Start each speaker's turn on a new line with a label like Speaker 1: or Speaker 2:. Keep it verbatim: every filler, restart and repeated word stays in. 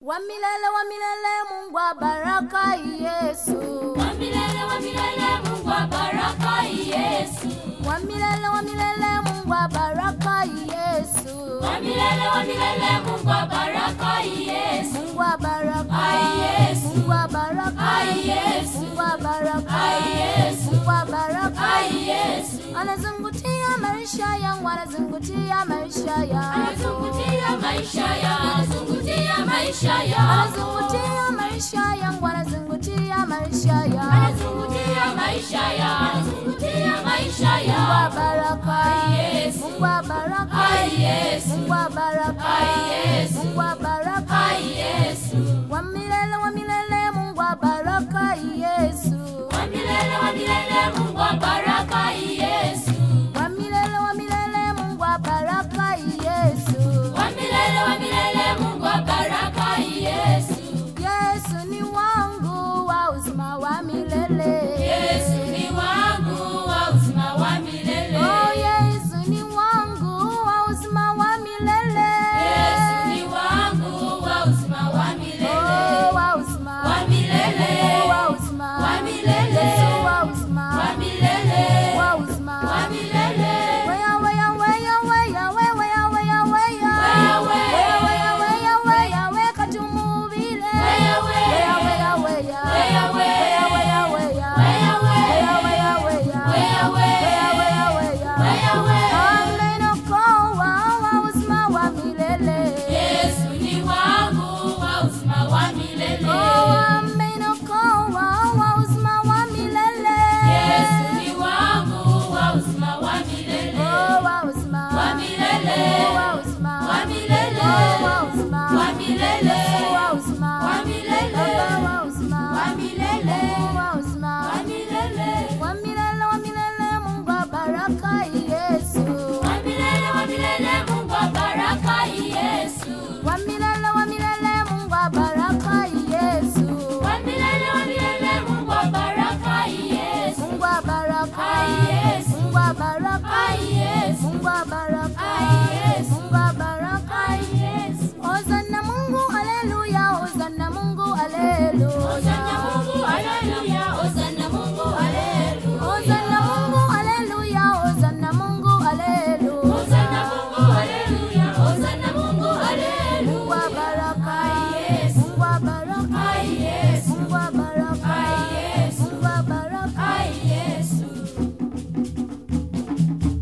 Speaker 1: Wa milele wa milele Mungu wa baraka Yesu.
Speaker 2: Wa milele wa milele Mungu wa baraka Yesu.
Speaker 1: Wa milele wa milele Mungu wa baraka Yesu.
Speaker 2: Wa milele wa milele Mungu wa baraka Yesu.
Speaker 1: Mungu wa baraka
Speaker 2: Yesu.
Speaker 1: Mungu wa baraka
Speaker 2: Yesu.
Speaker 1: Mungu wa baraka
Speaker 2: Yesu.
Speaker 1: Mungu wa baraka
Speaker 2: Yesu.
Speaker 1: Anazungutia maisha yangu, anazungutia maisha yangu,
Speaker 2: anazungutia maisha yangu, anazungutia maisha yangu,
Speaker 1: anazungutia maisha yangu, anazungutia maisha yangu,
Speaker 2: anazungutia maisha yangu, anazungutia maisha yangu.
Speaker 1: Mungu wa baraka
Speaker 2: Yesu.
Speaker 1: Mungu wa baraka
Speaker 2: Yesu.
Speaker 1: Mungu wa baraka
Speaker 2: Yesu.
Speaker 1: Mungu wa baraka
Speaker 2: Yesu.
Speaker 1: Wa milele wa milele Mungu wa baraka Yesu.
Speaker 2: Wa milele wa milele Mungu wa baraka Yesu.
Speaker 1: Wa milele wa milele Mungu wa baraka Yesu.
Speaker 2: Wa milele wa milele Mungu wa baraka Yesu.
Speaker 1: Yesu ni wangu wa uzima wa milele.
Speaker 2: Yesu ni wangu wa uzima wa milele.
Speaker 1: Oh, Yesu ni wangu wa uzima wa milele.
Speaker 2: Yesu ni wangu wa uzima wa milele.
Speaker 1: Oh, wa uzima
Speaker 2: wa milele.
Speaker 1: Oh, wa uzima
Speaker 2: wa milele.
Speaker 1: Yesu wa uzima
Speaker 2: wa milele.
Speaker 1: wa uzima
Speaker 2: wa milele.
Speaker 1: Weya weya weya weya weya weya weya weya
Speaker 2: Weya weya
Speaker 1: weya weya weya katumubile.
Speaker 2: Weya weya
Speaker 1: weya weya
Speaker 2: Weya weya
Speaker 1: weya weya
Speaker 2: Weya
Speaker 1: weya
Speaker 2: weya
Speaker 1: weya weya
Speaker 2: Weya weya
Speaker 1: weya
Speaker 2: Weya weya
Speaker 1: Ameno kowa wa uzima wa milele.
Speaker 2: Yesu ni wangu wa uzima wa milele.
Speaker 1: Oh, ameno kowa wa uzima wa milele.
Speaker 2: Yesu ni wangu wa uzima wa milele.
Speaker 1: Oh, wa uzima
Speaker 2: Wa milele.
Speaker 1: Oh, wa uzima
Speaker 2: Wa milele.
Speaker 1: Oh, wa uzima
Speaker 2: Wa milele.
Speaker 1: Yesu wa uzima
Speaker 2: Wa milele.
Speaker 1: Baba wa uzima
Speaker 2: Wa milele.
Speaker 1: Mungu wa uzima
Speaker 2: Wa milele.
Speaker 1: Wa milele wa milele Mungu wa baraka Yesu.
Speaker 2: Wa milele wa milele Mungu wa baraka Yesu.
Speaker 1: Wa milele